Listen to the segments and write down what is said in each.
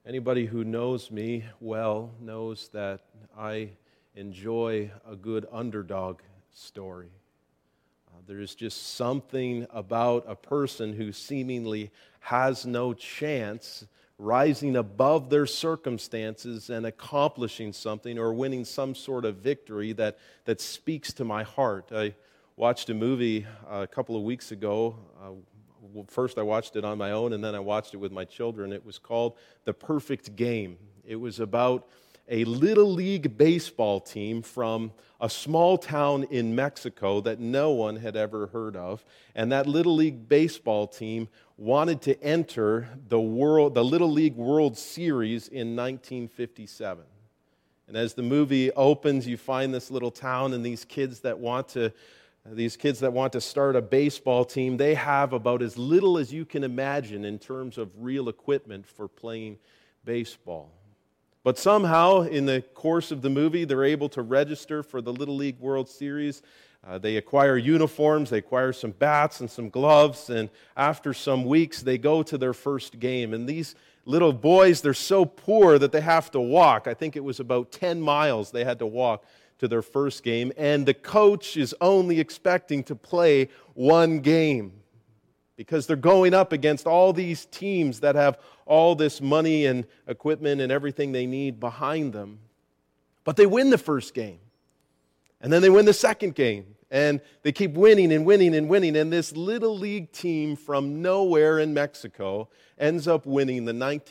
Anybody who knows me well knows that I enjoy a good underdog story. There's just something about a person who seemingly has no chance rising above their circumstances and accomplishing something or winning some sort of victory that speaks to my heart. I watched a movie a couple of weeks ago. First I watched it on my own, and then I watched it with my children. It was called The Perfect Game. It was about a little league baseball team from a small town in Mexico that no one had ever heard of. And that little league baseball team wanted to enter the Little League World Series in 1957. And as the movie opens, you find this little town and these kids that want to start a baseball team. They have about as little as you can imagine in terms of real equipment for playing baseball. But somehow, in the course of the movie, they're able to register for the Little League World Series. They acquire uniforms, they acquire some bats and some gloves, and after some weeks, they go to their first game. And these little boys, they're so poor that they have to walk. I think it was about 10 miles they had to walk to their first game, and the coach is only expecting to play one game because they're going up against all these teams that have all this money and equipment and everything they need behind them. But they win the first game, and then they win the second game, and they keep winning and winning and winning, and this little league team from nowhere in Mexico ends up winning the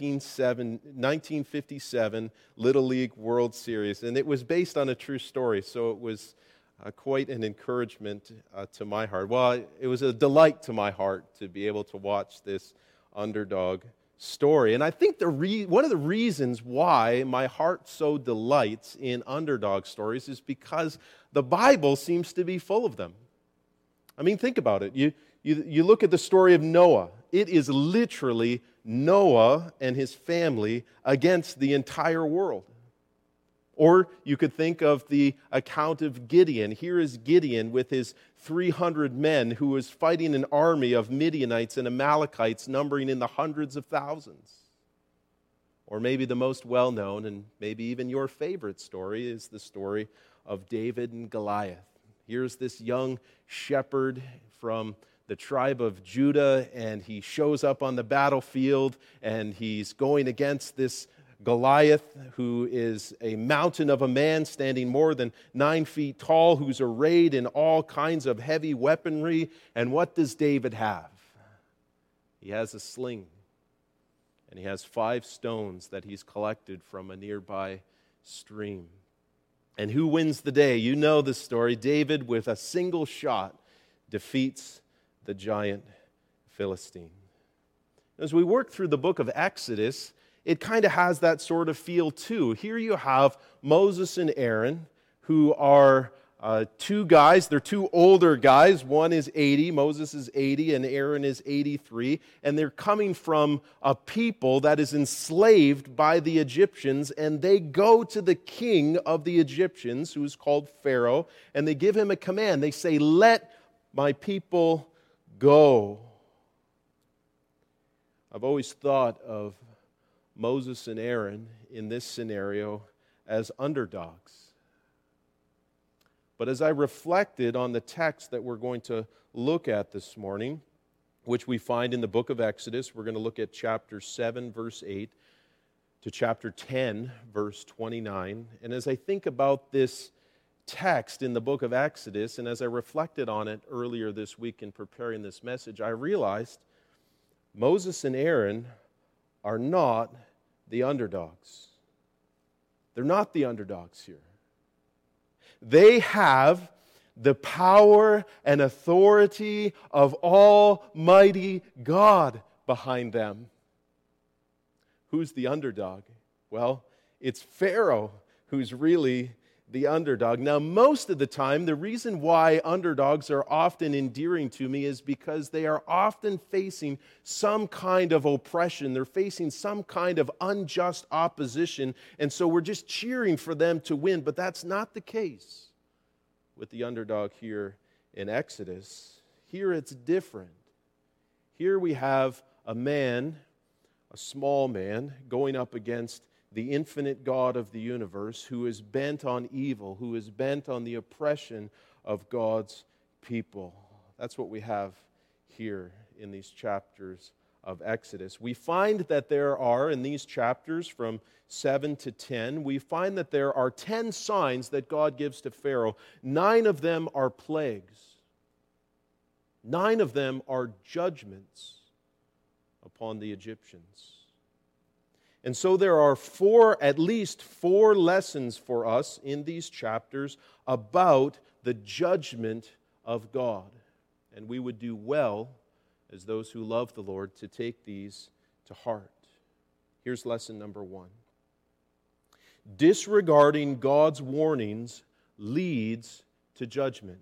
1957 Little League World Series. And it was based on a true story, so it was quite an encouragement to my heart. Well, it was a delight to my heart to be able to watch this underdog story. And I think one of the reasons why my heart so delights in underdog stories is because the Bible seems to be full of them. I mean, think about it. You look at the story of Noah. It is literally Noah and his family against the entire world. Or you could think of the account of Gideon. Here is Gideon with his 300 men who was fighting an army of Midianites and Amalekites numbering in the hundreds of thousands. Or maybe the most well-known and maybe even your favorite story is the story of David and Goliath. Here's this young shepherd from the tribe of Judah, and he shows up on the battlefield, and he's going against this Goliath, who is a mountain of a man standing more than 9 feet tall, who's arrayed in all kinds of heavy weaponry. And what does David have? He has a sling, and he has 5 stones that he's collected from a nearby stream. And who wins the day? You know the story. David, with a single shot, defeats the giant Philistine. As we work through the book of Exodus, it kind of has that sort of feel too. Here you have Moses and Aaron, who are 2 guys. They're 2 older guys. One is 80, Moses is 80, and Aaron is 83. And they're coming from a people that is enslaved by the Egyptians, and they go to the king of the Egyptians, who is called Pharaoh, and they give him a command. They say, "Let my people go." I've always thought of Moses and Aaron in this scenario as underdogs. But as I reflected on the text that we're going to look at this morning, which we find in the book of Exodus, we're going to look at chapter 7, verse 8, to chapter 10, verse 29. And as I think about this text in the book of Exodus, and as I reflected on it earlier this week in preparing this message, I realized Moses and Aaron are not the underdogs. They're not the underdogs here. They have the power and authority of Almighty God behind them. Who's the underdog? Well, it's Pharaoh who's really the underdog. Now, most of the time, the reason why underdogs are often endearing to me is because they are often facing some kind of oppression. They're facing some kind of unjust opposition, and so we're just cheering for them to win. But that's not the case with the underdog here in Exodus. Here it's different. Here we have a man a small man going up against the infinite God of the universe, who is bent on evil, who is bent on the oppression of God's people. That's what we have here in these chapters of Exodus. We find that there are, in these chapters from 7 to 10, we find that there are 10 signs that God gives to Pharaoh. 9 of them are plagues. 9 of them are judgments upon the Egyptians. And so there are at least four lessons for us in these chapters about the judgment of God. And we would do well, as those who love the Lord, to take these to heart. Here's lesson number 1. Disregarding God's warnings leads to judgment.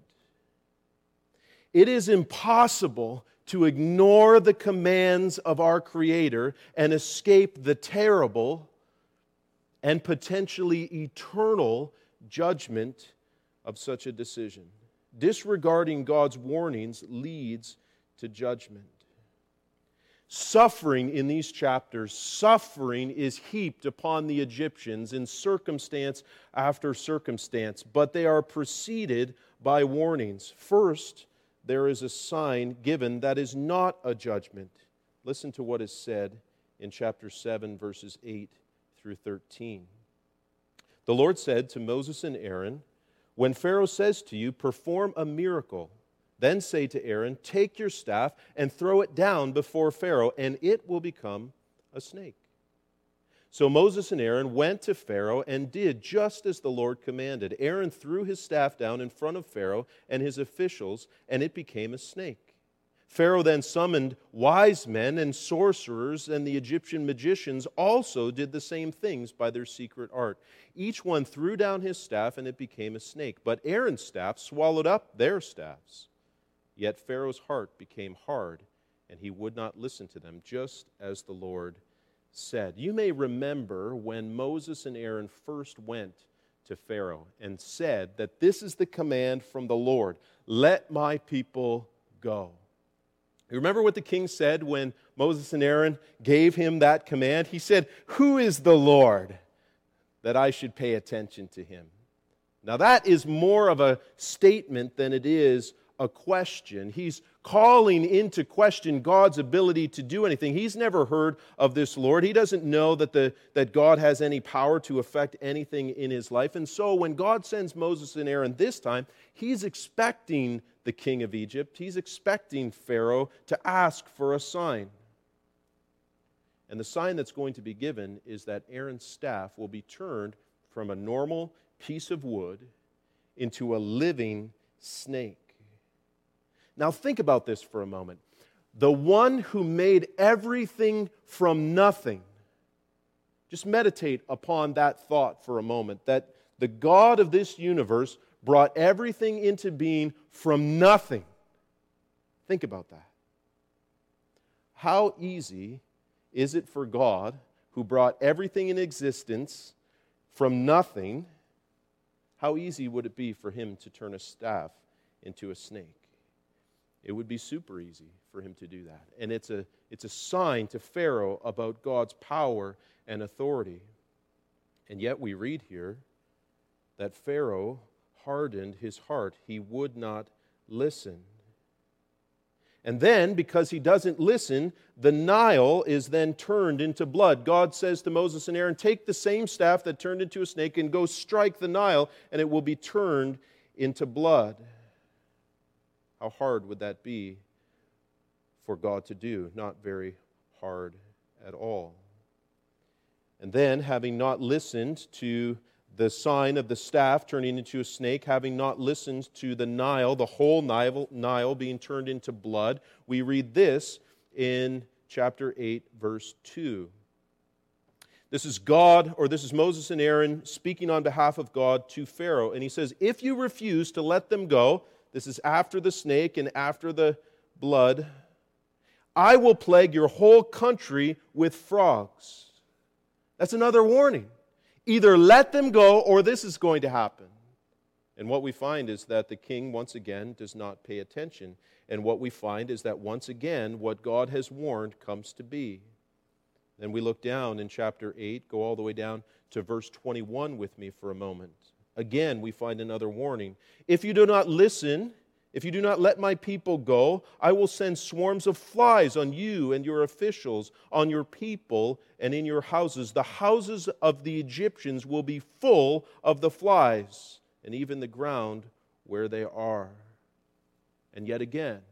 It is impossible to ignore the commands of our Creator and escape the terrible and potentially eternal judgment of such a decision. Disregarding God's warnings leads to judgment. Suffering in these chapters, suffering is heaped upon the Egyptians in circumstance after circumstance, but they are preceded by warnings. First, there is a sign given that is not a judgment. Listen to what is said in chapter 7, verses 8 through 13. The Lord said to Moses and Aaron, "When Pharaoh says to you, 'Perform a miracle,' then say to Aaron, 'Take your staff and throw it down before Pharaoh, and it will become a snake.'" So Moses and Aaron went to Pharaoh and did just as the Lord commanded. Aaron threw his staff down in front of Pharaoh and his officials, and it became a snake. Pharaoh then summoned wise men and sorcerers, and the Egyptian magicians also did the same things by their secret art. Each one threw down his staff, and it became a snake. But Aaron's staff swallowed up their staffs. Yet Pharaoh's heart became hard, and he would not listen to them, just as the Lord said. You may remember when Moses and Aaron first went to Pharaoh and said that this is the command from the Lord, "Let my people go." You remember what the king said when Moses and Aaron gave him that command? He said, "Who is the Lord that I should pay attention to him?" Now that is more of a statement than it is a question. He's calling into question God's ability to do anything. He's never heard of this Lord. He doesn't know that God has any power to affect anything in his life. And so when God sends Moses and Aaron this time, he's expecting the king of Egypt, he's expecting Pharaoh to ask for a sign. And the sign that's going to be given is that Aaron's staff will be turned from a normal piece of wood into a living snake. Now think about this for a moment. The one who made everything from nothing, just meditate upon that thought for a moment, that the God of this universe brought everything into being from nothing. Think about that. How easy is it for God, who brought everything in existence from nothing, how easy would it be for him to turn a staff into a snake? It would be super easy for him to do that. And it's a sign to Pharaoh about God's power and authority. And yet we read here that Pharaoh hardened his heart. He would not listen. And then, because he doesn't listen, the Nile is then turned into blood. God says to Moses and Aaron, "Take the same staff that turned into a snake and go strike the Nile, and it will be turned into blood." How hard would that be for God to do? Not very hard at all. And then, having not listened to the sign of the staff turning into a snake, having not listened to the Nile, the whole Nile being turned into blood, we read this in chapter 8, verse 2. This is Moses and Aaron speaking on behalf of God to Pharaoh. And he says, "If you refuse to let them go," this is after the snake and after the blood, "I will plague your whole country with frogs." That's another warning. Either let them go or this is going to happen. And what we find is that the king, once again, does not pay attention. And what we find is that once again, what God has warned comes to be. Then we look down in chapter 8, go all the way down to verse 21 with me for a moment. Again, we find another warning. If you do not listen, if you do not let my people go, I will send swarms of flies on you and your officials, on your people and in your houses. The houses of the Egyptians will be full of the flies, and even the ground where they are. And yet again,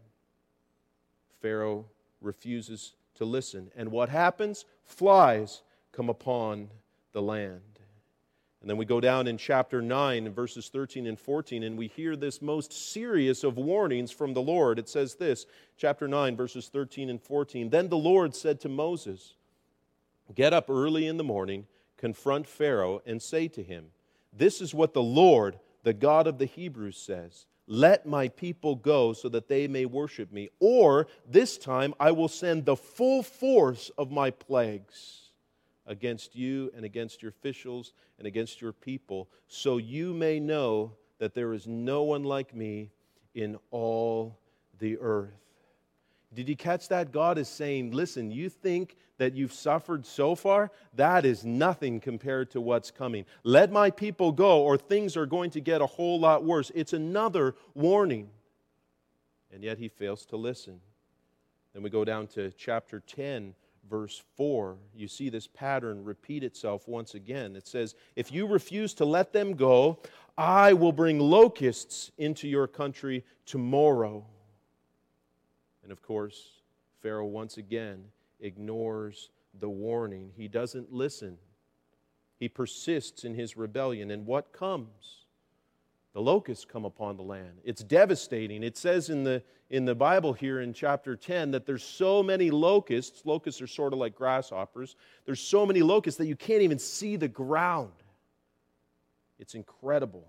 Pharaoh refuses to listen. And what happens? Flies come upon the land. And then we go down in chapter 9, verses 13 and 14, and we hear this most serious of warnings from the Lord. It says this, chapter 9, verses 13 and 14. Then the Lord said to Moses, "Get up early in the morning, confront Pharaoh, and say to him, 'This is what the Lord, the God of the Hebrews, says. Let my people go so that they may worship me. Or this time I will send the full force of my plagues against you and against your officials and against your people, so you may know that there is no one like me in all the earth.'" Did you catch that? God is saying, listen, you think that you've suffered so far? That is nothing compared to what's coming. Let my people go, or things are going to get a whole lot worse. It's another warning. And yet he fails to listen. Then we go down to chapter 10, verse 4. You see this pattern repeat itself once again. It says, "If you refuse to let them go, I will bring locusts into your country tomorrow." And of course, Pharaoh once again ignores the warning. He doesn't listen. He persists in his rebellion. And what comes? The locusts come upon the land. It's devastating. It says in the Bible here in chapter 10 that there's so many locusts. Locusts are sort of like grasshoppers. There's so many locusts that you can't even see the ground. It's incredible.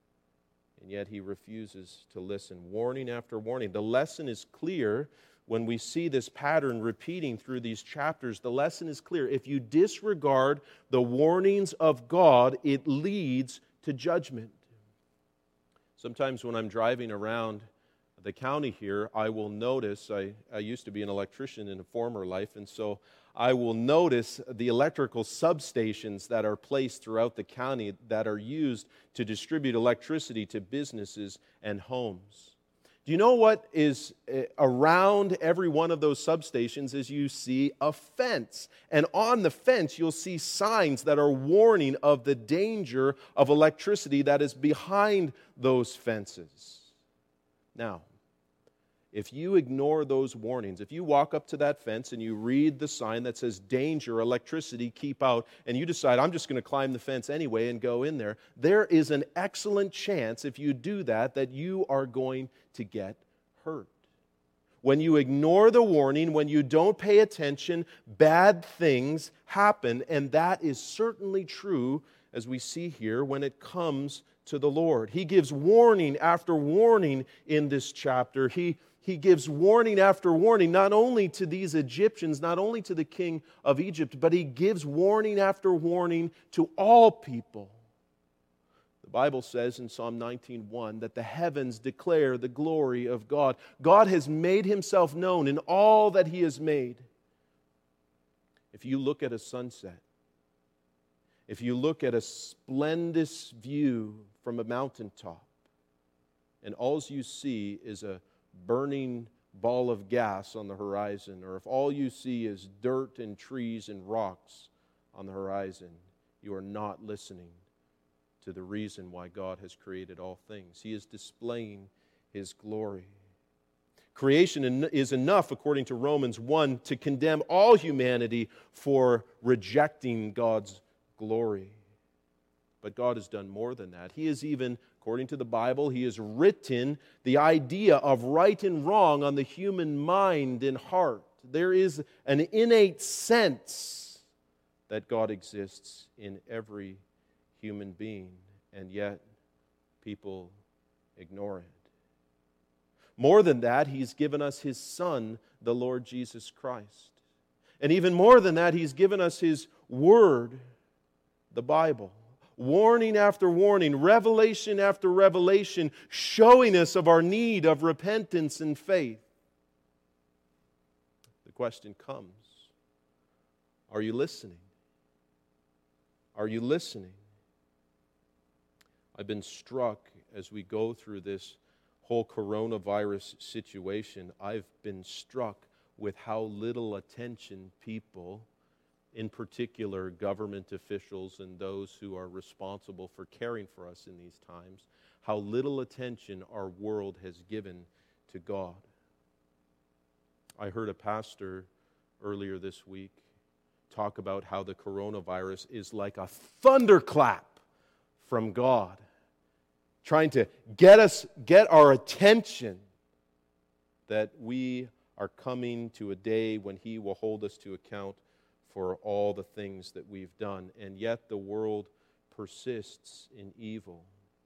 And yet he refuses to listen. Warning after warning. The lesson is clear when we see this pattern repeating through these chapters. The lesson is clear. If you disregard the warnings of God, it leads to judgment. Sometimes when I'm driving around the county here, I will notice, I used to be an electrician in a former life, and so I will notice the electrical substations that are placed throughout the county that are used to distribute electricity to businesses and homes. Do you know what is around every one of those substations is you see a fence. And on the fence you'll see signs that are warning of the danger of electricity that is behind those fences. Now, if you ignore those warnings, if you walk up to that fence and you read the sign that says danger, electricity, keep out, and you decide I'm just going to climb the fence anyway and go in there, there is an excellent chance if you do that you are going to get hurt. When you ignore the warning, when you don't pay attention, bad things happen, and that is certainly true, as we see here, when it comes to the Lord. He gives warning after warning in this chapter. He gives warning after warning, not only to these Egyptians, not only to the king of Egypt, but he gives warning after warning to all people. The Bible says in Psalm 19:1 that the heavens declare the glory of God. God has made himself known in all that he has made. If you look at a sunset, if you look at a splendid view from a mountaintop, and all you see is a burning ball of gas on the horizon, or if all you see is dirt and trees and rocks on the horizon, you are not listening to the reason why God has created all things. He is displaying his glory. Creation is enough, according to Romans 1, to condemn all humanity for rejecting God's glory. But God has done more than that. He has even, according to the Bible, he has written the idea of right and wrong on the human mind and heart. There is an innate sense that God exists in every human being, and yet people ignore it. More than that, he's given us his Son, the Lord Jesus Christ. And even more than that, he's given us his Word, the Bible. Warning after warning, revelation after revelation, showing us of our need of repentance and faith. The question comes, Are you listening? Are you listening? I've been struck as we go through this whole coronavirus situation. I've been struck with how little attention people, in particular government officials and those who are responsible for caring for us in these times, how little attention our world has given to God. I heard a pastor earlier this week talk about how the coronavirus is like a thunderclap from God, trying to get our attention, that we are coming to a day when He will hold us to account for all the things that we've done. And yet the world persists in evil.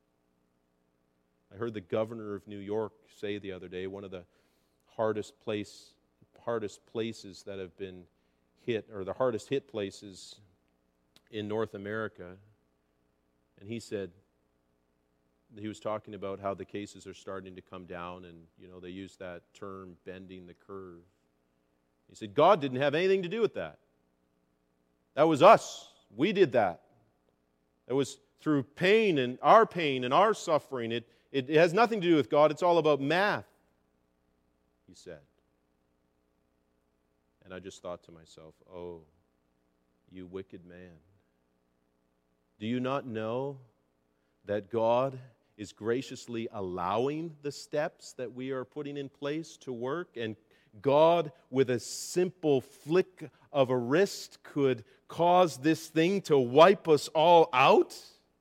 I heard the governor of New York say the other day, one of the hardest places that have been hit, or the hardest hit places in North America. And he said, he was talking about how the cases are starting to come down, and they use that term, bending the curve. He said, God didn't have anything to do with that. That was us. We did that. It was through pain and our suffering. It has nothing to do with God. It's all about math, he said. And I just thought to myself, oh, you wicked man. Do you not know that God is graciously allowing the steps that we are putting in place to work? And God, with a simple flick of a wrist, could cause this thing to wipe us all out?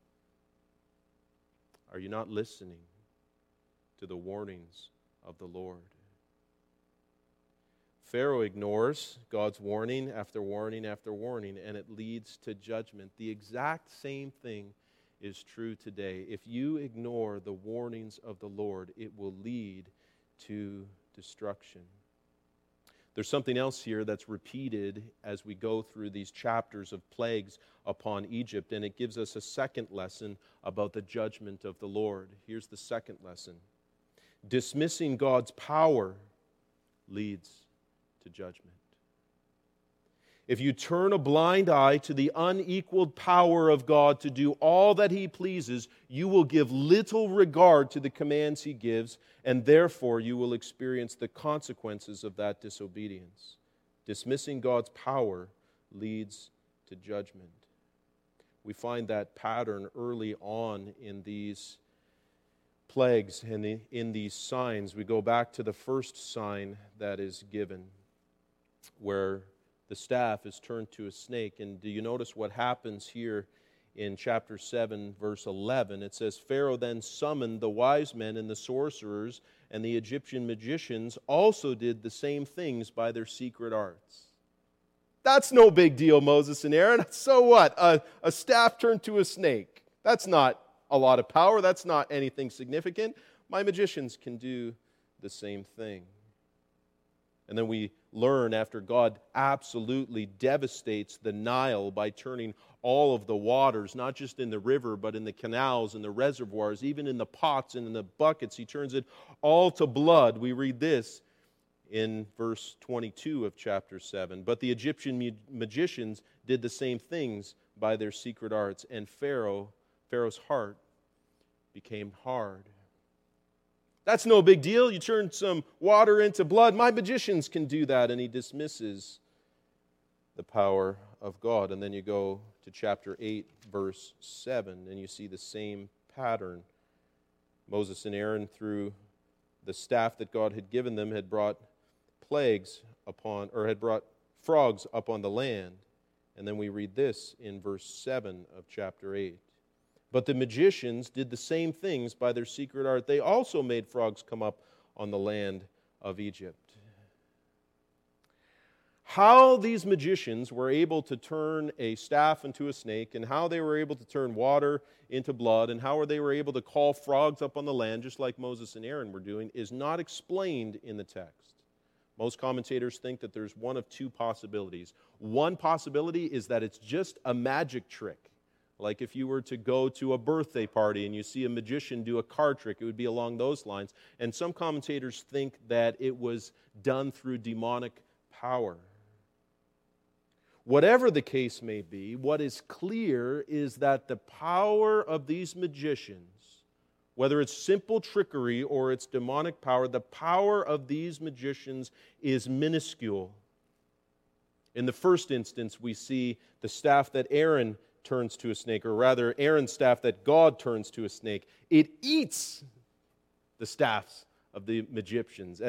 Are you not listening to the warnings of the Lord? Pharaoh ignores God's warning after warning after warning, and it leads to judgment. The exact same thing is true today. If you ignore the warnings of the Lord, it will lead to destruction. There's something else here that's repeated as we go through these chapters of plagues upon Egypt, and it gives us a second lesson about the judgment of the Lord. Here's the second lesson. Dismissing God's power leads to judgment. If you turn a blind eye to the unequaled power of God to do all that He pleases, you will give little regard to the commands He gives, and therefore you will experience the consequences of that disobedience. Dismissing God's power leads to judgment. We find that pattern early on in these plagues and in these signs. We go back to the first sign that is given, where the staff is turned to a snake. And do you notice what happens here in chapter 7, verse 11? It says, Pharaoh then summoned the wise men and the sorcerers, and the Egyptian magicians also did the same things by their secret arts. That's no big deal, Moses and Aaron. So what? A staff turned to a snake. That's not a lot of power. That's not anything significant. My magicians can do the same thing. And then we learn after God absolutely devastates the Nile by turning all of the waters, not just in the river, but in the canals and the reservoirs, even in the pots and in the buckets, He turns it all to blood. We read this in verse 22 of chapter 7. But the Egyptian magicians did the same things by their secret arts, and Pharaoh's heart became hard. That's no big deal. You turn some water into blood. My magicians can do that. And he dismisses the power of God. And then you go to chapter 8, verse 7, and you see the same pattern. Moses and Aaron, through the staff that God had given them, had brought frogs upon the land. And then we read this in verse 7 of chapter 8. But the magicians did the same things by their secret art. They also made frogs come up on the land of Egypt. How these magicians were able to turn a staff into a snake, and how they were able to turn water into blood, and how they were able to call frogs up on the land, just like Moses and Aaron were doing, is not explained in the text. Most commentators think that there's one of two possibilities. One possibility is that it's just a magic trick. Like if you were to go to a birthday party and you see a magician do a card trick, it would be along those lines. And some commentators think that it was done through demonic power. Whatever the case may be, what is clear is that the power of these magicians, whether it's simple trickery or it's demonic power, the power of these magicians is minuscule. In the first instance, we see the staff that Aaron turns to a snake, or rather, Aaron's staff that God turns to a snake. It eats the staffs of the Egyptians.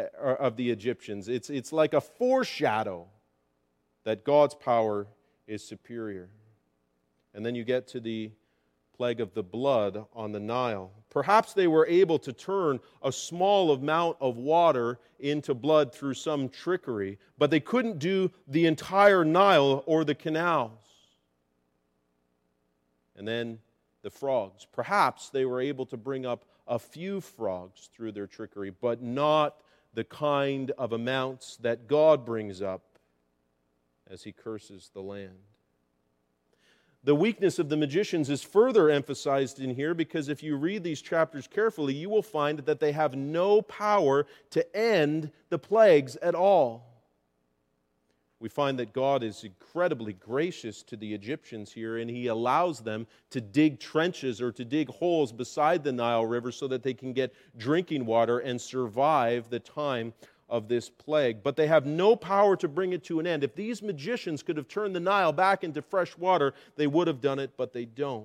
It's like a foreshadow that God's power is superior. And then you get to the plague of the blood on the Nile. Perhaps they were able to turn a small amount of water into blood through some trickery, but they couldn't do the entire Nile or the canals. And then the frogs. Perhaps they were able to bring up a few frogs through their trickery, but not the kind of amounts that God brings up as He curses the land. The weakness of the magicians is further emphasized in here because if you read these chapters carefully, you will find that they have no power to end the plagues at all. We find that God is incredibly gracious to the Egyptians here, and He allows them to dig trenches or to dig holes beside the Nile River so that they can get drinking water and survive the time of this plague. But they have no power to bring it to an end. If these magicians could have turned the Nile back into fresh water, they would have done it, but they don't.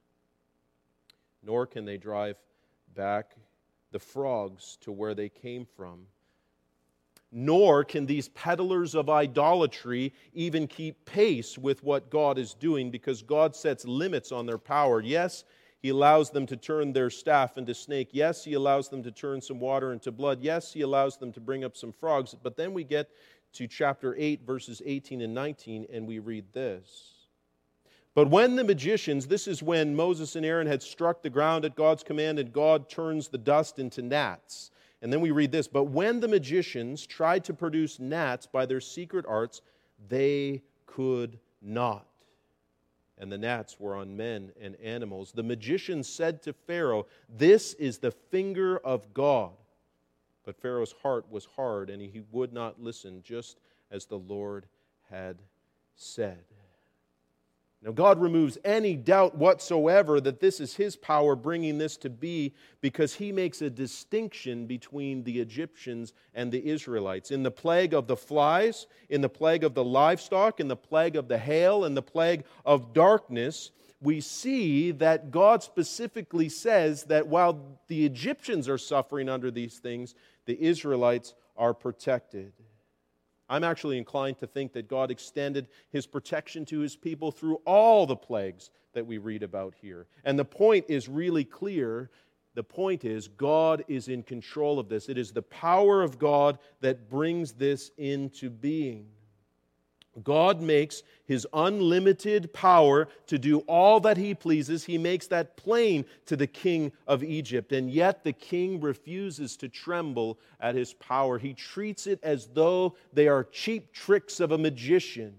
Nor can they drive back the frogs to where they came from. Nor can these peddlers of idolatry even keep pace with what God is doing, because God sets limits on their power. Yes, He allows them to turn their staff into snake. Yes, He allows them to turn some water into blood. Yes, He allows them to bring up some frogs. But then we get to chapter 8, verses 18 and 19, and we read this. But when the magicians, this is when Moses and Aaron had struck the ground at God's command, and God turns the dust into gnats. And then we read this, but when the magicians tried to produce gnats by their secret arts, they could not. And the gnats were on men and animals. The magicians said to Pharaoh, "This is the finger of God." But Pharaoh's heart was hard, and he would not listen, just as the Lord had said. Now, God removes any doubt whatsoever that this is His power bringing this to be, because He makes a distinction between the Egyptians and the Israelites. In the plague of the flies, in the plague of the livestock, in the plague of the hail, and the plague of darkness, we see that God specifically says that while the Egyptians are suffering under these things, the Israelites are protected. I'm actually inclined to think that God extended His protection to His people through all the plagues that we read about here. And the point is really clear. The point is God is in control of this. It is the power of God that brings this into being. God makes His unlimited power to do all that He pleases. He makes that plain to the king of Egypt, and yet the king refuses to tremble at His power. He treats it as though they are cheap tricks of a magician,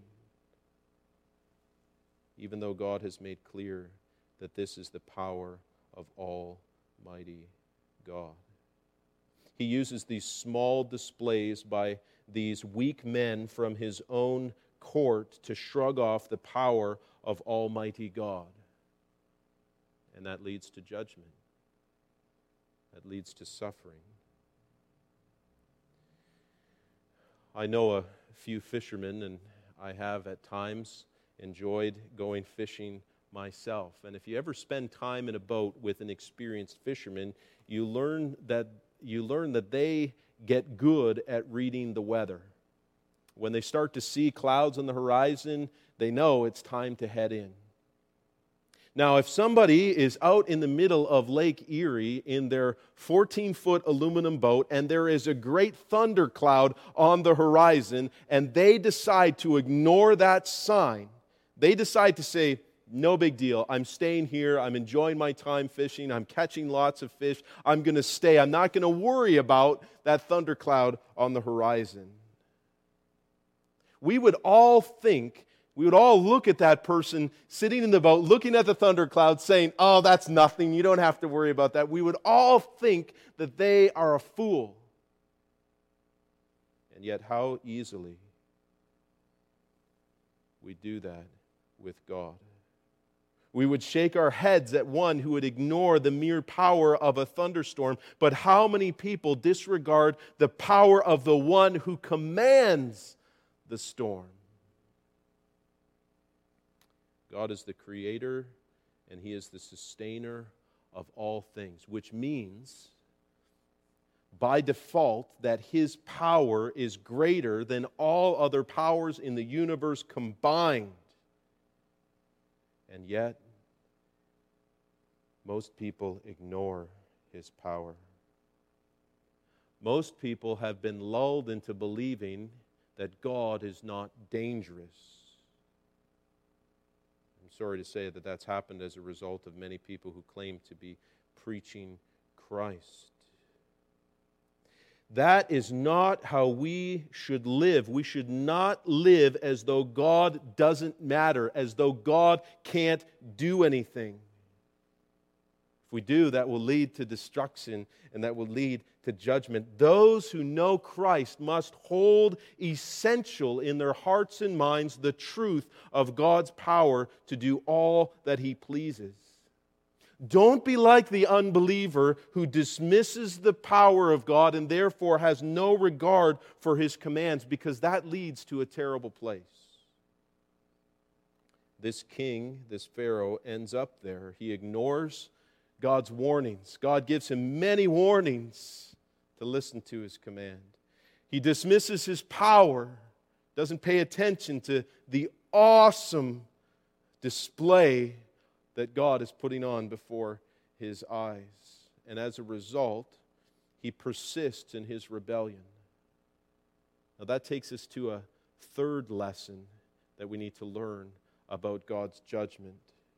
even though God has made clear that this is the power of Almighty God. He uses these small displays by these weak men from His own court to shrug off the power of Almighty God. And that leads to judgment. That leads to suffering. I know a few fishermen, and I have at times enjoyed going fishing myself. And if you ever spend time in a boat with an experienced fisherman, you learn that they get good at reading the weather. When they start to see clouds on the horizon, they know it's time to head in. Now, if somebody is out in the middle of Lake Erie in their 14-foot aluminum boat and there is a great thundercloud on the horizon and they decide to ignore that sign, they decide to say, "No big deal. I'm staying here. I'm enjoying my time fishing. I'm catching lots of fish. I'm going to stay. I'm not going to worry about that thundercloud on the horizon." We would all look at that person sitting in the boat, looking at the thundercloud, saying, "Oh, that's nothing. You don't have to worry about that." We would all think that they are a fool. And yet, how easily we do that with God. We would shake our heads at one who would ignore the mere power of a thunderstorm. But how many people disregard the power of the one who commands the storm? God is the creator and He is the sustainer of all things, which means by default that His power is greater than all other powers in the universe combined. And yet, most people ignore His power. Most people have been lulled into believing that God is not dangerous. I'm sorry to say that that's happened as a result of many people who claim to be preaching Christ. That is not how we should live. We should not live as though God doesn't matter, as though God can't do anything. If we do, that will lead to destruction and that will lead to judgment. Those who know Christ must hold essential in their hearts and minds the truth of God's power to do all that He pleases. Don't be like the unbeliever who dismisses the power of God and therefore has no regard for His commands, because that leads to a terrible place. This king, this Pharaoh, ends up there. He ignores God's warnings. God gives him many warnings to listen to His command. He dismisses His power, doesn't pay attention to the awesome display that God is putting on before his eyes. And as a result, he persists in his rebellion. Now that takes us to a third lesson that we need to learn about God's judgment.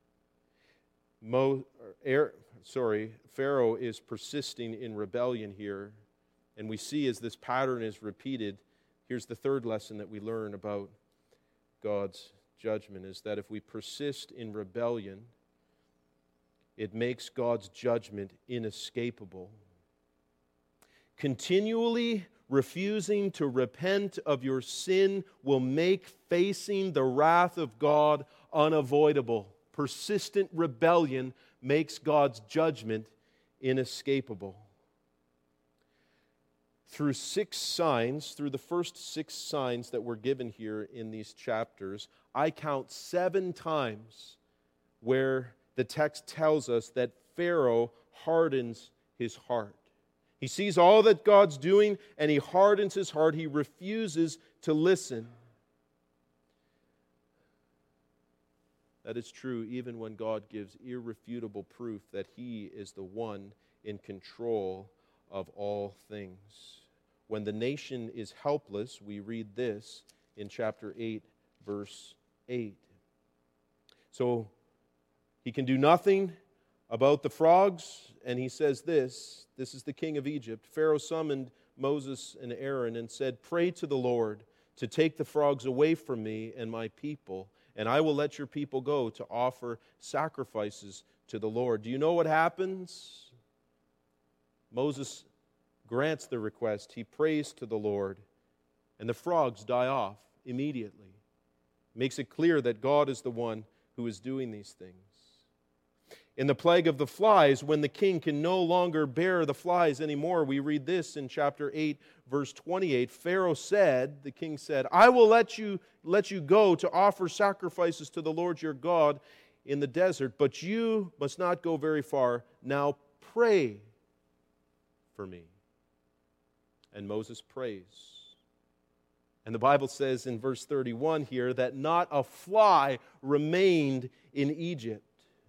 Pharaoh is persisting in rebellion here, and we see as this pattern is repeated, here's the third lesson that we learn about God's judgment, is that if we persist in rebellion, it makes God's judgment inescapable. Continually refusing to repent of your sin will make facing the wrath of God unavoidable. Persistent rebellion makes God's judgment inescapable. Through the first 6 signs that were given here in these chapters, I count 7 times where the text tells us that Pharaoh hardens his heart. He sees all that God's doing and he hardens his heart. He refuses to listen. That is true even when God gives irrefutable proof that He is the one in control of all things. When the nation is helpless, we read this in chapter 8, verse 8. So, he can do nothing about the frogs, and he says this is the king of Egypt. Pharaoh summoned Moses and Aaron and said, "Pray to the Lord to take the frogs away from me and my people, and I will let your people go to offer sacrifices to the Lord." Do you know what happens? Moses grants the request. He prays to the Lord, and the frogs die off immediately. Makes it clear that God is the one who is doing these things. In the plague of the flies, when the king can no longer bear the flies anymore, we read this in chapter 8, verse 28. The king said, "I will let you go to offer sacrifices to the Lord your God in the desert, but you must not go very far. Now pray for me." And Moses prays. And the Bible says in verse 31 here that not a fly remained in Egypt.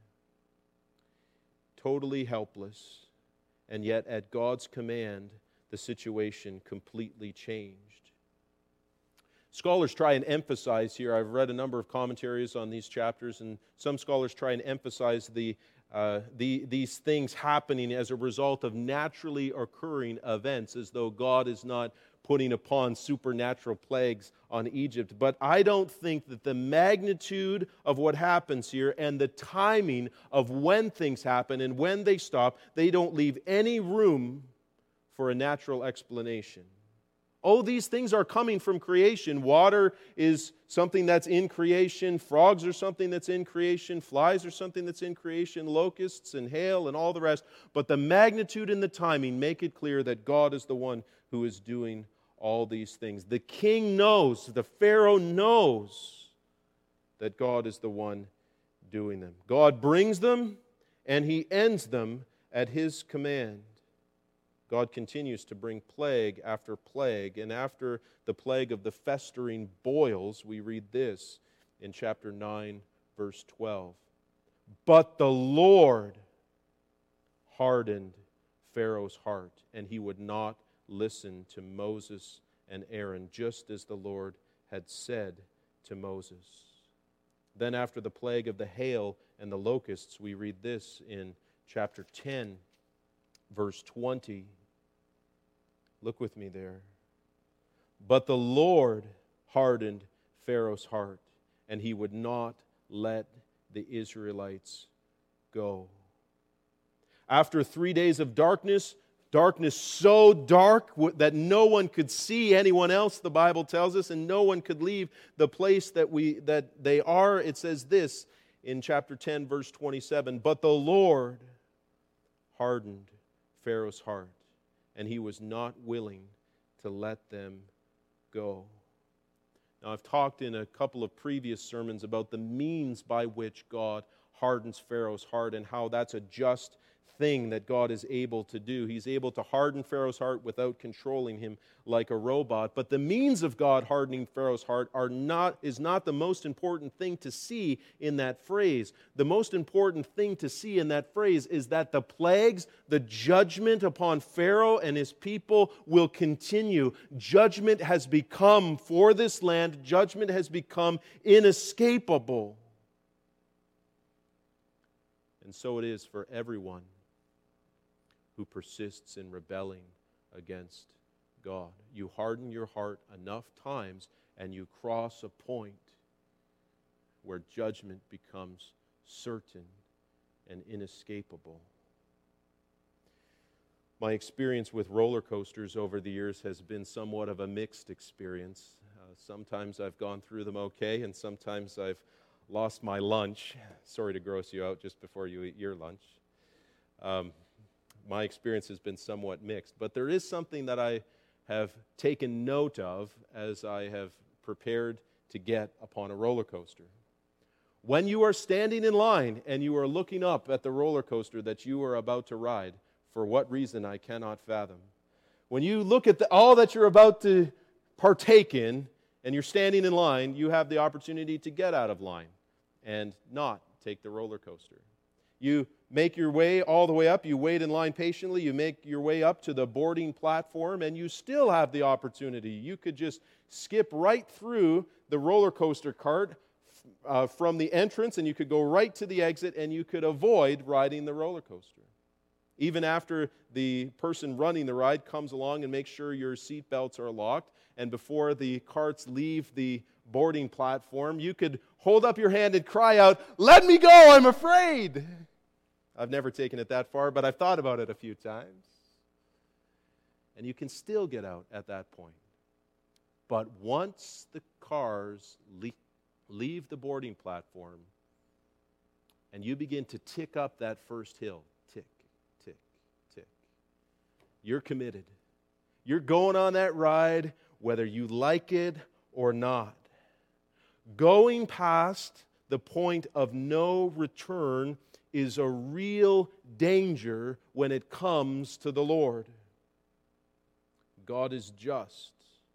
Totally helpless, and yet at God's command, the situation completely changed. Scholars try and emphasize here, I've read a number of commentaries on these chapters, and some scholars try and emphasize these things happening as a result of naturally occurring events, as though God is not putting upon supernatural plagues on Egypt. But I don't think that the magnitude of what happens here and the timing of when things happen and when they stop, they don't leave any room for a natural explanation. Oh, these things are coming from creation. Water is something that's in creation. Frogs are something that's in creation. Flies are something that's in creation. Locusts and hail and all the rest. But the magnitude and the timing make it clear that God is the one who is doing all these things. The king knows, the Pharaoh knows that God is the one doing them. God brings them and He ends them at His command. God continues to bring plague after plague, and after the plague of the festering boils, we read this in chapter 9, verse 12. But the Lord hardened Pharaoh's heart, and he would not listen to Moses and Aaron, just as the Lord had said to Moses. Then after the plague of the hail and the locusts, we read this in chapter 10, verse 20. Look with me there. But the Lord hardened Pharaoh's heart, and he would not let the Israelites go. After 3 days of darkness so dark that no one could see anyone else, the Bible tells us, and no one could leave the place that they are, it says this in chapter 10, verse 27, but the Lord hardened Pharaoh's heart, and he was not willing to let them go. Now, I've talked in a couple of previous sermons about the means by which God hardens Pharaoh's heart and how that's a just thing that God is able to do. He's able to harden Pharaoh's heart without controlling him like a robot. But the means of God hardening Pharaoh's heart is not the most important thing to see in that phrase. The most important thing to see in that phrase is that the plagues, the judgment upon Pharaoh and his people will continue. Judgment has become, for this land, judgment has become inescapable. And so it is for everyone who persists in rebelling against God. You harden your heart enough times and you cross a point where judgment becomes certain and inescapable. My experience with roller coasters over the years has been somewhat of a mixed experience. Sometimes I've gone through them okay, and sometimes I've lost my lunch. Sorry to gross you out just before you eat your lunch. My experience has been somewhat mixed, but there is something that I have taken note of as I have prepared to get upon a roller coaster. When you are standing in line and you are looking up at the roller coaster that you are about to ride, for what reason I cannot fathom, when you look at all that you're about to partake in and you're standing in line, you have the opportunity to get out of line and not take the roller coaster. You make your way all the way up. You wait in line patiently. You make your way up to the boarding platform, and you still have the opportunity. You could just skip right through the roller coaster cart from the entrance, and you could go right to the exit, and you could avoid riding the roller coaster. Even after the person running the ride comes along and makes sure your seat belts are locked, and before the carts leave the boarding platform, you could hold up your hand and cry out, "Let me go, I'm afraid!" I've never taken it that far, but I've thought about it a few times. And you can still get out at that point. But once the cars leave the boarding platform and you begin to tick up that first hill, tick, tick, tick, you're committed. You're going on that ride whether you like it or not. Going past the point of no return is a real danger when it comes to the Lord. God is just.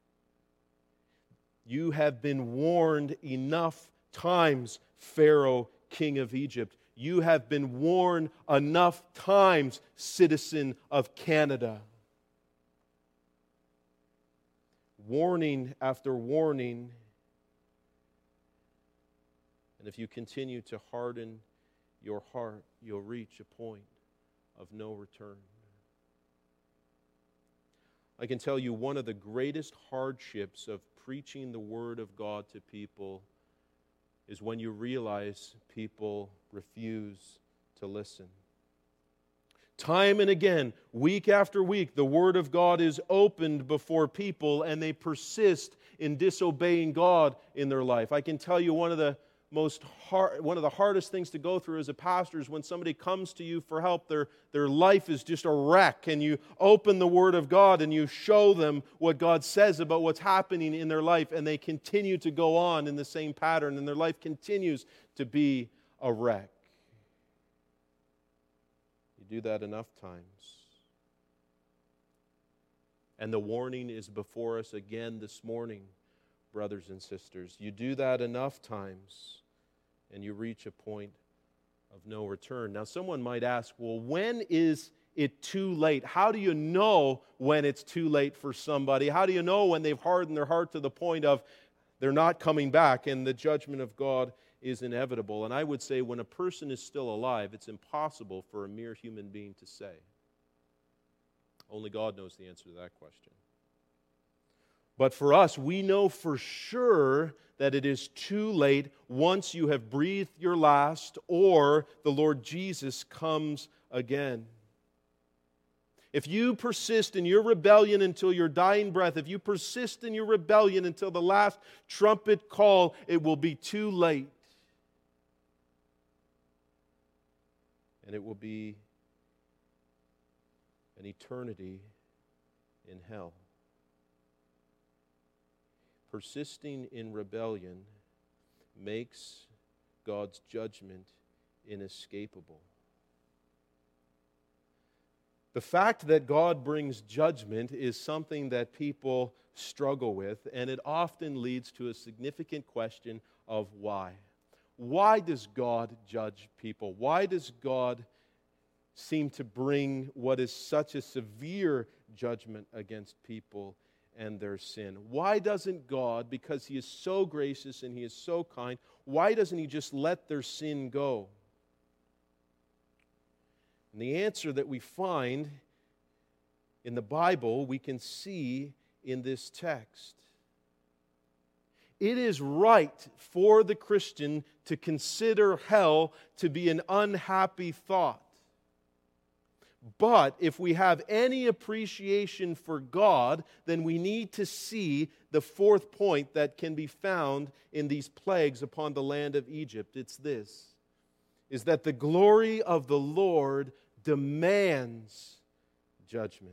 You have been warned enough times, Pharaoh, king of Egypt. You have been warned enough times, citizen of Canada. Warning after warning. And if you continue to harden your heart, you'll reach a point of no return. I can tell you one of the greatest hardships of preaching the Word of God to people is when you realize people refuse to listen. Time and again, week after week, the Word of God is opened before people and they persist in disobeying God in their life. I can tell you one of the hardest things to go through as a pastor is when somebody comes to you for help, their life is just a wreck, and you open the Word of God and you show them what God says about what's happening in their life, and they continue to go on in the same pattern, and their life continues to be a wreck. Do that enough times. And the warning is before us again this morning, brothers and sisters. You do that enough times, and you reach a point of no return. Now, someone might ask, well, when is it too late? How do you know when it's too late for somebody? How do you know when they've hardened their heart to the point of they're not coming back and the judgment of God is inevitable? And I would say when a person is still alive, it's impossible for a mere human being to say. Only God knows the answer to that question. But for us, we know for sure that it is too late once you have breathed your last or the Lord Jesus comes again. If you persist in your rebellion until your dying breath, if you persist in your rebellion until the last trumpet call, it will be too late. And it will be an eternity in hell. Persisting in rebellion makes God's judgment inescapable. The fact that God brings judgment is something that people struggle with, and it often leads to a significant question of why. Why does God judge people? Why does God seem to bring what is such a severe judgment against people and their sin? Why doesn't God, because He is so gracious and He is so kind, why doesn't He just let their sin go? And the answer that we find in the Bible, we can see in this text. It is right for the Christian to consider hell to be an unhappy thought. But if we have any appreciation for God, then we need to see the fourth point that can be found in these plagues upon the land of Egypt. It's this, is that the glory of the Lord demands judgment.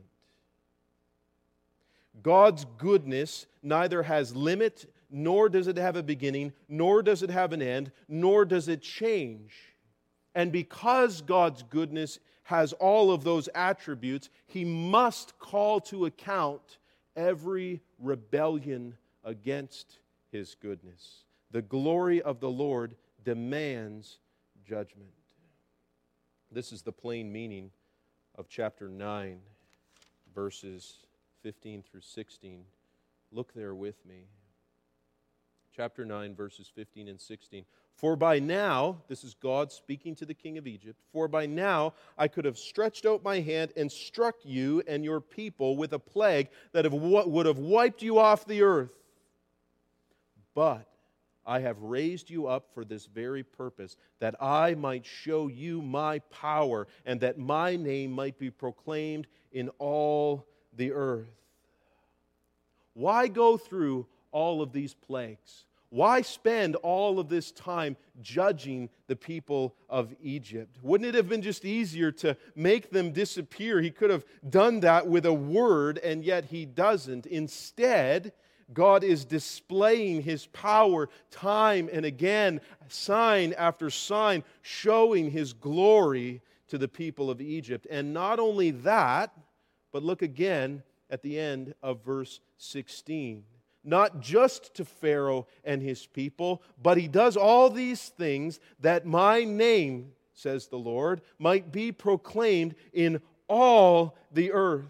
God's goodness neither has limit, nor does it have a beginning, nor does it have an end, nor does it change. And because God's goodness has all of those attributes, He must call to account every rebellion against His goodness. The glory of the Lord demands judgment. This is the plain meaning of chapter 9, verses 15 through 16. Look there with me. Chapter 9, verses 15 and 16. For by now, this is God speaking to the king of Egypt, for by now I could have stretched out my hand and struck you and your people with a plague that would have wiped you off the earth. But I have raised you up for this very purpose, that I might show you my power, and that my name might be proclaimed in all the earth. Why go through all of these plagues? Why spend all of this time judging the people of Egypt? Wouldn't it have been just easier to make them disappear? He could have done that with a word, and yet He doesn't. Instead, God is displaying His power time and again, sign after sign, showing His glory to the people of Egypt. And not only that, but look again at the end of verse 16. Not just to Pharaoh and his people, but He does all these things that my name, says the Lord, might be proclaimed in all the earth.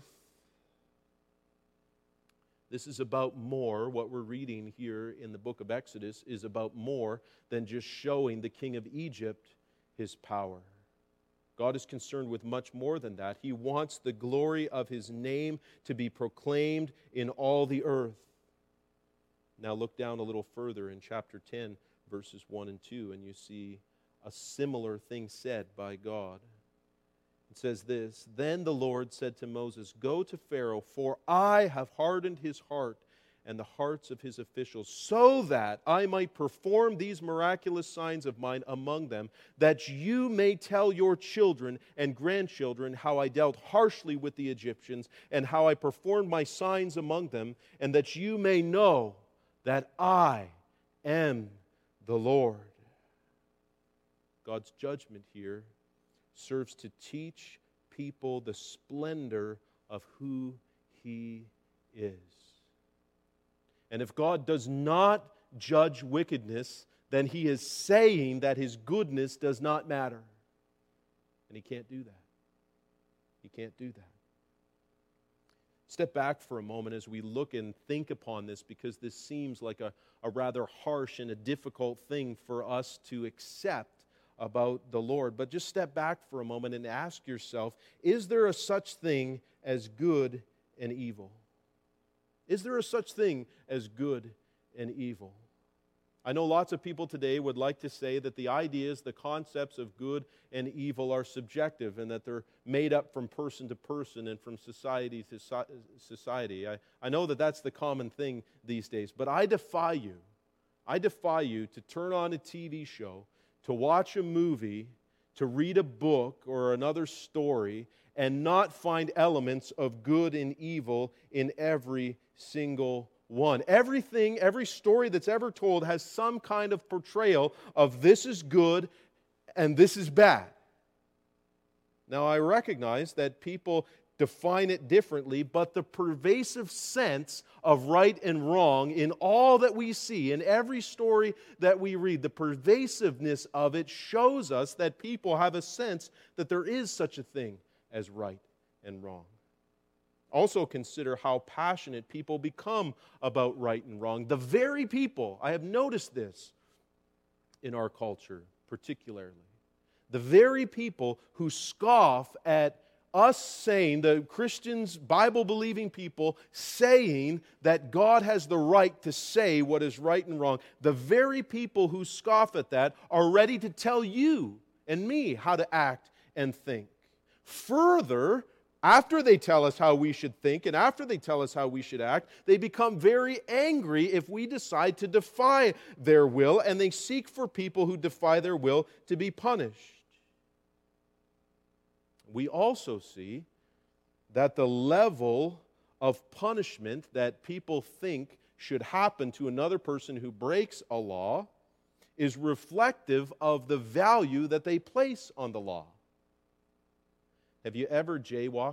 This is about more. What we're reading here in the book of Exodus is about more than just showing the king of Egypt His power. God is concerned with much more than that. He wants the glory of His name to be proclaimed in all the earth. Now look down a little further in chapter 10, verses 1 and 2, and you see a similar thing said by God. It says this, "Then the Lord said to Moses, 'Go to Pharaoh, for I have hardened his heart and the hearts of his officials, so that I might perform these miraculous signs of mine among them, that you may tell your children and grandchildren how I dealt harshly with the Egyptians and how I performed my signs among them, and that you may know that I am the Lord.'" God's judgment here serves to teach people the splendor of who He is. And if God does not judge wickedness, then He is saying that His goodness does not matter. And He can't do that. He can't do that. Step back for a moment as we look and think upon this, because this seems like a rather harsh and a difficult thing for us to accept about the Lord. But just step back for a moment and ask yourself, is there a such thing as good and evil? Is there a such thing as good and evil? I know lots of people today would like to say that the ideas, the concepts of good and evil are subjective and that they're made up from person to person and from society to society. I know that that's the common thing these days, but I defy you to turn on a TV show, to watch a movie, to read a book or another story and not find elements of good and evil in every single one. Everything, every story that's ever told has some kind of portrayal of this is good and this is bad. Now, I recognize that people define it differently, but the pervasive sense of right and wrong in all that we see, in every story that we read, the pervasiveness of it shows us that people have a sense that there is such a thing as right and wrong. Also consider how passionate people become about right and wrong. The very people, I have noticed this in our culture particularly, the very people who scoff at us saying, the Christians, Bible-believing people, saying that God has the right to say what is right and wrong, the very people who scoff at that are ready to tell you and me how to act and think. Further, after they tell us how we should think and after they tell us how we should act, they become very angry if we decide to defy their will, and they seek for people who defy their will to be punished. We also see that the level of punishment that people think should happen to another person who breaks a law is reflective of the value that they place on the law. Have you ever jaywalked?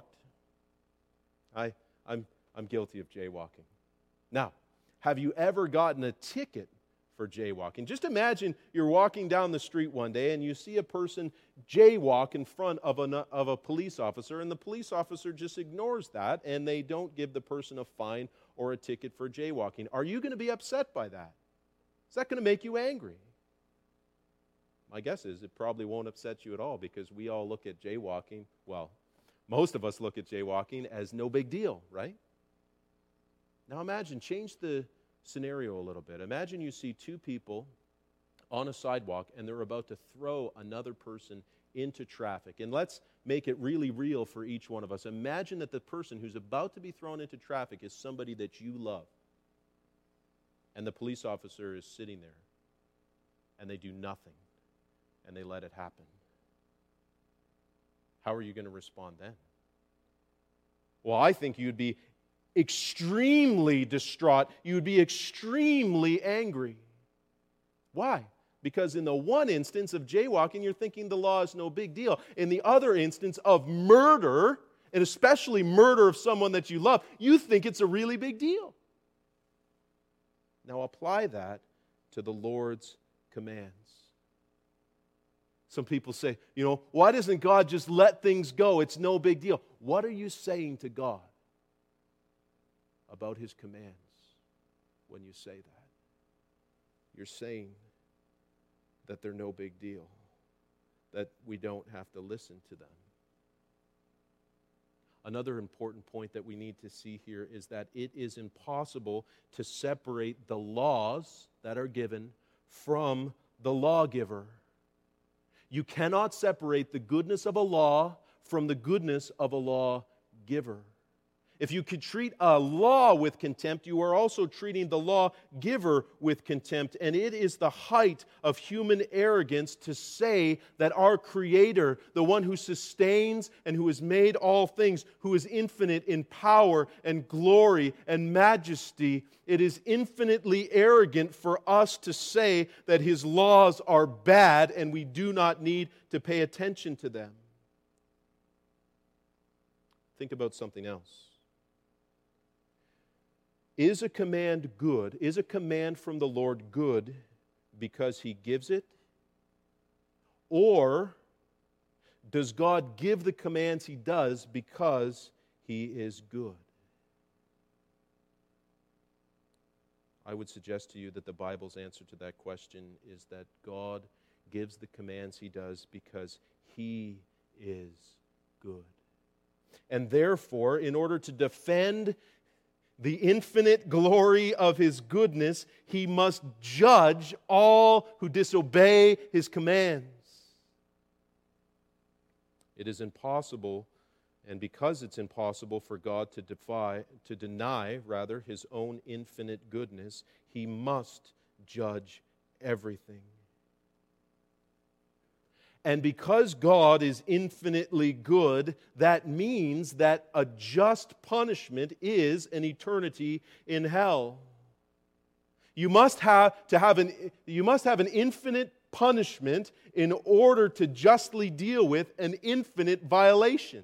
I'm guilty of jaywalking. Now, have you ever gotten a ticket for jaywalking? Just imagine you're walking down the street one day and you see a person jaywalk in front of a police officer, and the police officer just ignores that and they don't give the person a fine or a ticket for jaywalking. Are you going to be upset by that? Is that going to make you angry? My guess is it probably won't upset you at all, because we all look at jaywalking, well, most of us look at jaywalking as no big deal, right? Now imagine, change the scenario a little bit. Imagine you see two people on a sidewalk and they're about to throw another person into traffic. And let's make it really real for each one of us. Imagine that the person who's about to be thrown into traffic is somebody that you love. And the police officer is sitting there and they do nothing. And they let it happen. How are you going to respond then? Well, I think you'd be extremely distraught. You'd be extremely angry. Why? Because in the one instance of jaywalking, you're thinking the law is no big deal. In the other instance of murder, and especially murder of someone that you love, you think it's a really big deal. Now apply that to the Lord's commands. Some people say, why doesn't God just let things go? It's no big deal. What are you saying to God about His commands when you say that? You're saying that they're no big deal, that we don't have to listen to them. Another important point that we need to see here is that it is impossible to separate the laws that are given from the lawgiver. You cannot separate the goodness of a law from the goodness of a lawgiver. If you could treat a law with contempt, you are also treating the lawgiver with contempt. And it is the height of human arrogance to say that our Creator, the one who sustains and who has made all things, who is infinite in power and glory and majesty, it is infinitely arrogant for us to say that His laws are bad and we do not need to pay attention to them. Think about something else. Is a command good? Is a command from the Lord good because He gives it? Or does God give the commands He does because He is good? I would suggest to you that the Bible's answer to that question is that God gives the commands He does because He is good. And therefore, in order to defend the infinite glory of His goodness, He must judge all who disobey His commands. It is impossible, and because it's impossible for God to deny His own infinite goodness, He must judge everything. And because God is infinitely good, that means that a just punishment is an eternity in hell. You must have an infinite punishment in order to justly deal with an infinite violation.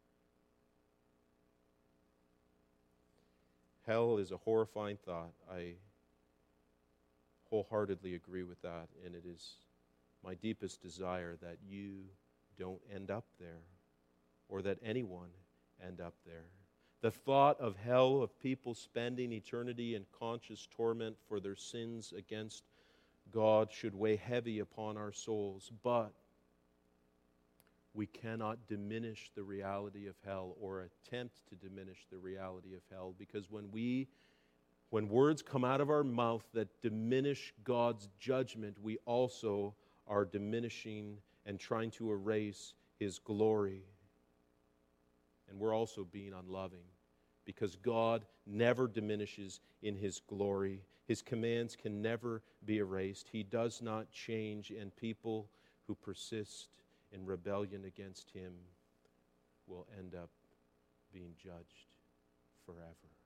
Hell is a horrifying thought. I wholeheartedly agree with that, and it is my deepest desire that you don't end up there, or that anyone end up there. The thought of hell, of people spending eternity in conscious torment for their sins against God, should weigh heavy upon our souls, but we cannot diminish the reality of hell or attempt to diminish the reality of hell, because when words come out of our mouth that diminish God's judgment, we also are diminishing and trying to erase His glory. And we're also being unloving, because God never diminishes in His glory. His commands can never be erased. He does not change, and people who persist in rebellion against Him will end up being judged forever.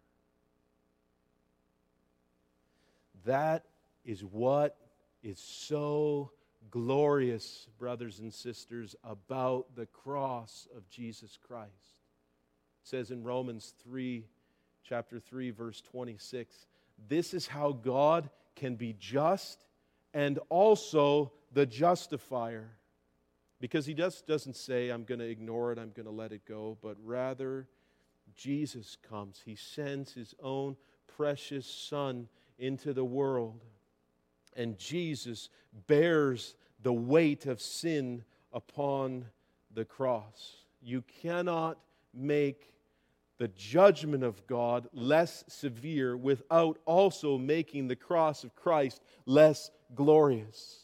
That is what is so glorious, brothers and sisters, about the cross of Jesus Christ. It says in Romans 3, chapter 3, verse 26, this is how God can be just and also the justifier. Because He doesn't say, I'm going to ignore it, I'm going to let it go, but rather Jesus comes. He sends His own precious Son into the world. And Jesus bears the weight of sin upon the cross. You cannot make the judgment of God less severe without also making the cross of Christ less glorious.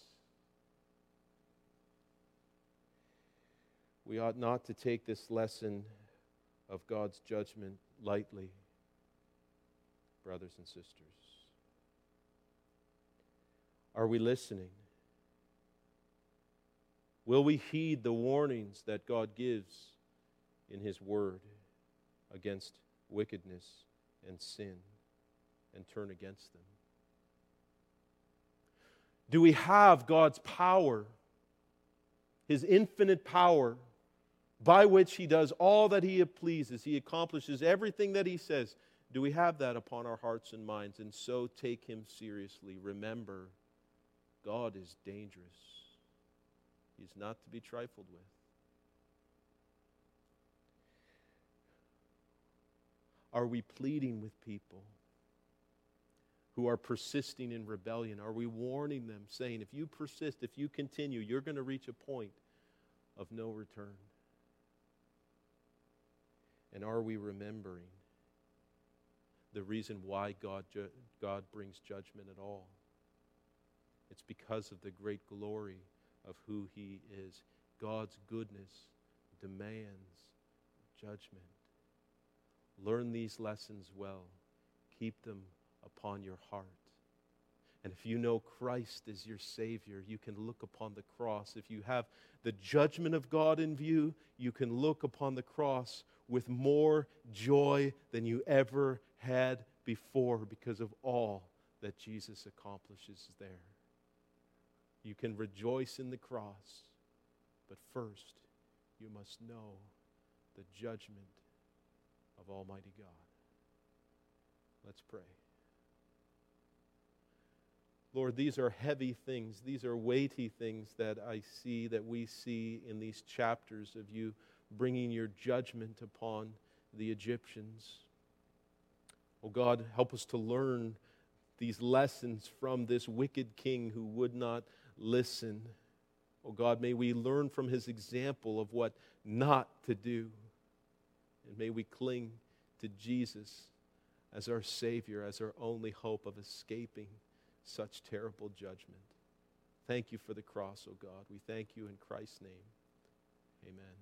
We ought not to take this lesson of God's judgment lightly, brothers and sisters. Are we listening? Will we heed the warnings that God gives in His Word against wickedness and sin and turn against them? Do we have God's power, His infinite power, by which He does all that He pleases? He accomplishes everything that He says. Do we have that upon our hearts and minds? And so take Him seriously. Remember, God is dangerous. He's not to be trifled with. Are we pleading with people who are persisting in rebellion? Are we warning them, saying, if you persist, if you continue, you're going to reach a point of no return? And are we remembering the reason why God brings judgment at all? It's because of the great glory of who He is. God's goodness demands judgment. Learn these lessons well. Keep them upon your heart. And if you know Christ as your Savior, you can look upon the cross. If you have the judgment of God in view, you can look upon the cross with more joy than you ever had before because of all that Jesus accomplishes there. You can rejoice in the cross, but first you must know the judgment of Almighty God. Let's pray. Lord, these are heavy things. These are weighty things that we see in these chapters of you bringing your judgment upon the Egyptians. Oh God, help us to learn these lessons from this wicked king who would not listen. Oh God, may we learn from his example of what not to do. And may we cling to Jesus as our Savior, as our only hope of escaping such terrible judgment. Thank you for the cross, O God. We thank you in Christ's name. Amen.